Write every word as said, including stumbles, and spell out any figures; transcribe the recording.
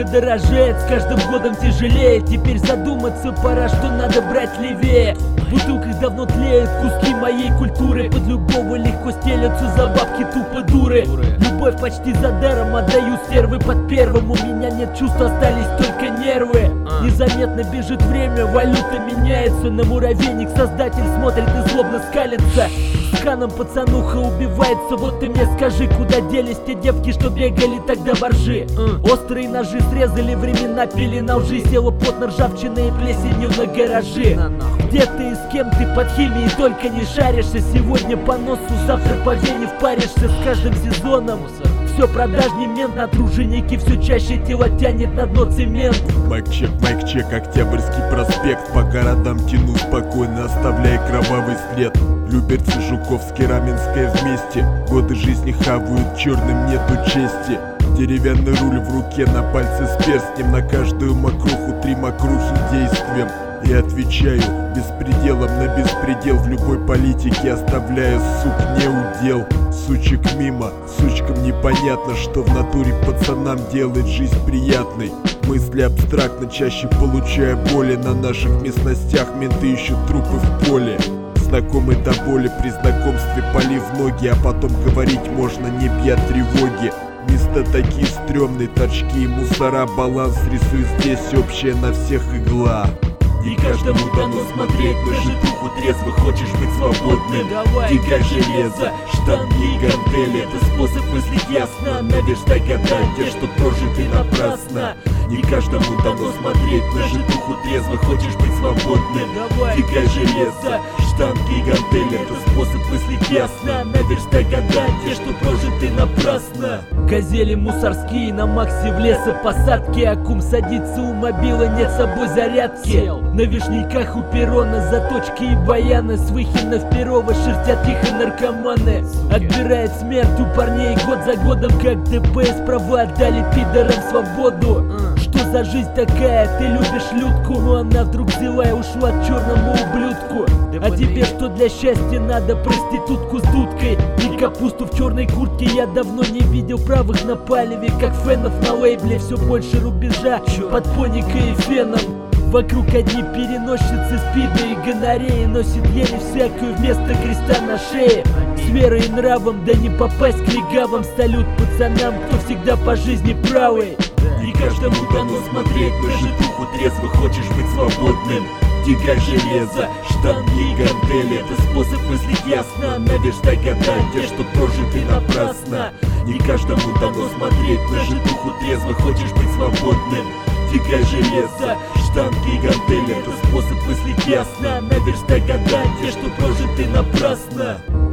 дорожает, с каждым годом тяжелее. Теперь задуматься пора, что надо брать левее. В бутылках давно тлеют куски моей культуры. Под любого легко стелятся за бабки тупо дуры. Любовь почти за даром отдаю стервы под первым. У меня нет чувств, остались только нервы. Незаметно бежит время, валюта меняется. На муравейник создатель смотрит и злобно скалится. С ханом пацануха убивается. Вот ты мне скажи, куда делись те девки, что бегали тогда воржи. Острые ножи срезали времена, пелена лжи. Села плотно ржавчина и плесенью на гаражи. Где ты и с кем ты под химией только не шаришься. Сегодня по носу, завтра по вене впаришься. С каждым сезоном все продажней мент. На труженики все чаще тело тянет на дно цемент. Майк-чек, майк-чек, Октябрьский проспект. По городам тяну спокойно, оставляя кровавый след. Люберцы, Жуковский, Раменское вместе. Годы жизни хавают, черным нету чести. Деревянный руль в руке, на пальце с перстнем. На каждую мокруху три мокрухи действием. И отвечаю беспределом на беспредел. В любой политике оставляя, сук, не удел. Сучек мимо, сучкам непонятно, что в натуре пацанам делает жизнь приятной. Мысли абстрактно, чаще получая боли. На наших местностях менты ищут трупы в поле. Знакомый до боли при знакомстве полив ноги. А потом говорить можно, не бья тревоги. Места такие стрёмные, торчки и мусора. Баланс рисую здесь, общая на всех игла. Не каждому дано смотреть на житуху трезво. Хочешь быть свободным? Тягай железо, штанги и гантели. Это способ мыслить ясно. Надежда гадать, те, что прожиты напрасно. Не каждому дано смотреть на житуху трезво. Хочешь быть свободным? Тягай железо, штанги и гантели. Это способ мыслить ясно. Надежда гадать, те, что прожиты напрасно. Газели мусорские на максе в лесопосадке. Акум садится у мобила, нет с собой зарядки. На вишняках у перрона заточки и баяны. С Выхина в Перово шерстят тихо наркоманы. Отбирает смерть у парней год за годом. Как ДПС права отдали пидорам свободу. Что за жизнь такая? Ты любишь людку, но она вдруг взяла и ушла к черному ублюдку. А тебе что для счастья надо? Проститутку с дудкой и капусту в черной куртке. Я давно не видел правых на палеве, как фенов на лейбле. Все больше рубежа под поникой и феном. Вокруг одни переносчицы спида и гонореи. Носит еле всякую вместо креста на шее. С верой и нравом, да не попасть к легавым. Салют пацанам, кто всегда по жизни правый. Не каждому дано смотреть на житуху трезво. Хочешь быть свободным? Тягай железо, штанги и гантели. Это способ мыслить ясно. Надежда гадать, те, что прожиты напрасно. Не каждому дано смотреть на житуху трезво. Хочешь быть свободным? Тягай железо, штанги и гантели. Это способ мыслить ясно. Надежда гадать, те, что прожиты напрасно.